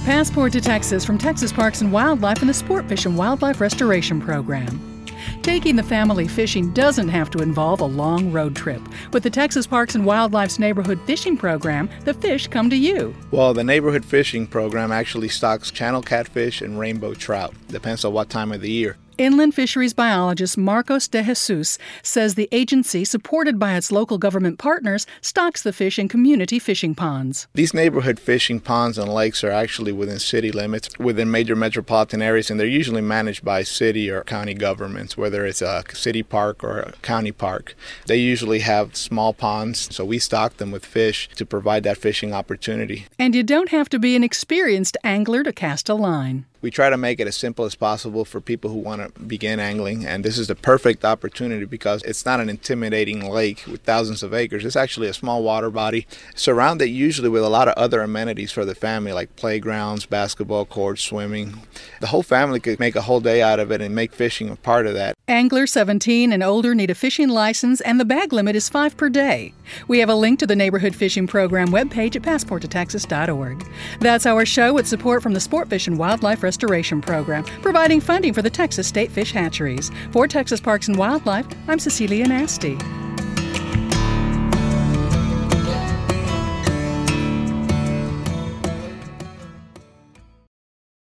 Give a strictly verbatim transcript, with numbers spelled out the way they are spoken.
Passport to Texas from Texas Parks and Wildlife and the Sport Fish and Wildlife Restoration Program. Taking the family fishing doesn't have to involve a long road trip. With the Texas Parks and Wildlife's neighborhood fishing program, the fish come to you. Well, the neighborhood fishing program actually stocks channel catfish and rainbow trout. Depends on what time of the year. Inland fisheries biologist Marcos De Jesus says the agency, supported by its local government partners, stocks the fish in community fishing ponds. These neighborhood fishing ponds and lakes are actually within city limits, within major metropolitan areas, and they're usually managed by city or county governments, whether it's a city park or a county park. They usually have small ponds, so we stock them with fish to provide that fishing opportunity. And you don't have to be an experienced angler to cast a line. We try to make it as simple as possible for people who want to begin angling, and this is the perfect opportunity because it's not an intimidating lake with thousands of acres. It's actually a small water body surrounded usually with a lot of other amenities for the family like playgrounds, basketball courts, swimming. The whole family could make a whole day out of it and make fishing a part of that. Anglers seventeen and older need a fishing license, and the bag limit is five per day. We have a link to the Neighborhood Fishing Program webpage at passport to texas dot org. That's our show with support from the Sport Fish and Wildlife Restoration Program, providing funding for the Texas State Fish Hatcheries. For Texas Parks and Wildlife, I'm Cecilia Nasty.